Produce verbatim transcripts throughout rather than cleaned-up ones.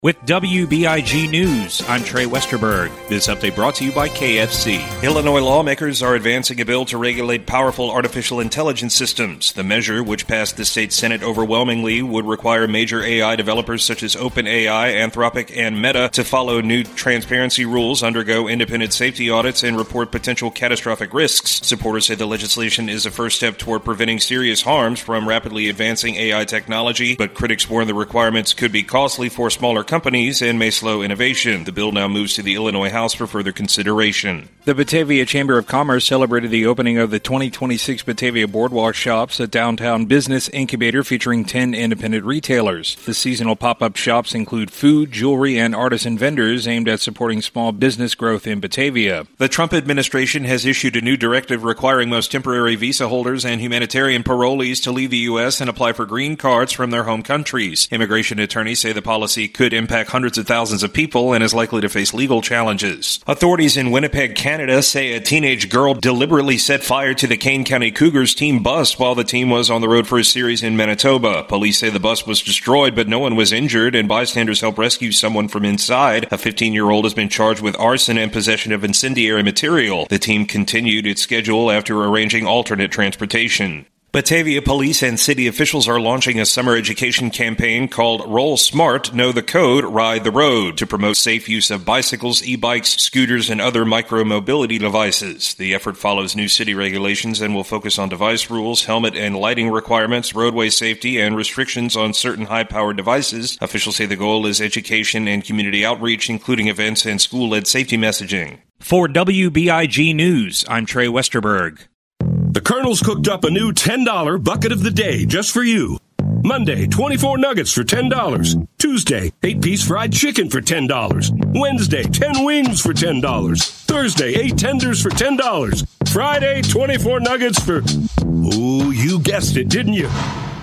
With W B I G News, I'm Trey Westerberg. This update brought to you by K F C. Illinois lawmakers are advancing a bill to regulate powerful artificial intelligence systems. The measure, which passed the state Senate overwhelmingly, would require major A I developers such as OpenAI, Anthropic, and Meta to follow new transparency rules, undergo independent safety audits, and report potential catastrophic risks. Supporters say the legislation is a first step toward preventing serious harms from rapidly advancing A I technology, but critics warn the requirements could be costly for smaller companies and may slow innovation. The bill now moves to the Illinois House for further consideration. The Batavia Chamber of Commerce celebrated the opening of the twenty twenty-six Batavia Boardwalk Shops, a downtown business incubator featuring ten independent retailers. The seasonal pop-up shops include food, jewelry, and artisan vendors aimed at supporting small business growth in Batavia. The Trump administration has issued a new directive requiring most temporary visa holders and humanitarian parolees to leave the U S and apply for green cards from their home countries. Immigration attorneys say the policy could impact hundreds of thousands of people and is likely to face legal challenges. Authorities in Winnipeg, Canada say a teenage girl deliberately set fire to the Kane County Cougars team bus while the team was on the road for a series in Manitoba. Police say the bus was destroyed, but no one was injured, and bystanders helped rescue someone from inside. A fifteen-year-old has been charged with arson and possession of incendiary material. The team continued its schedule after arranging alternate transportation. Batavia police and city officials are launching a summer education campaign called Roll Smart, Know the Code, Ride the Road to promote safe use of bicycles, e-bikes, scooters, and other micro-mobility devices. The effort follows new city regulations and will focus on device rules, helmet and lighting requirements, roadway safety, and restrictions on certain high-powered devices. Officials say the goal is education and community outreach, including events and school-led safety messaging. For W B I G News, I'm Trey Westerberg. The Colonel's cooked up a new ten dollar bucket of the day just for you. Monday, twenty-four nuggets for ten dollars. Tuesday, eight-piece fried chicken for ten dollars. Wednesday, ten wings for ten dollars. Thursday, eight tenders for ten dollars. Friday, twenty-four nuggets for... Ooh, you guessed it, didn't you?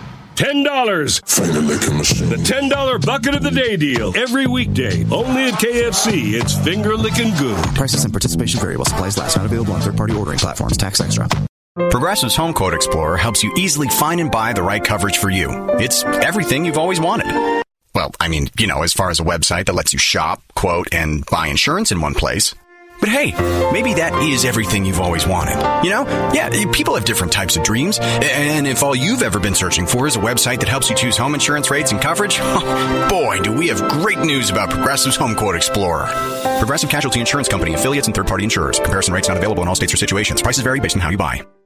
ten dollars. Finger licking machine. The ten dollar bucket of the day deal. Every weekday. Only at K F C. It's finger licking good. Prices and participation vary while supplies last. Not available on third-party ordering platforms. Tax extra. Progressive's Home Quote Explorer helps you easily find and buy the right coverage for you. It's everything you've always wanted. Well, I mean, you know, as far as a website that lets you shop, quote, and buy insurance in one place. But hey, maybe that is everything you've always wanted. You know? Yeah, people have different types of dreams. And if all you've ever been searching for is a website that helps you choose home insurance rates and coverage, boy, do we have great news about Progressive's Home Quote Explorer. Progressive Casualty Insurance Company, affiliates, and third-party insurers. Comparison rates not available in all states or situations. Prices vary based on how you buy.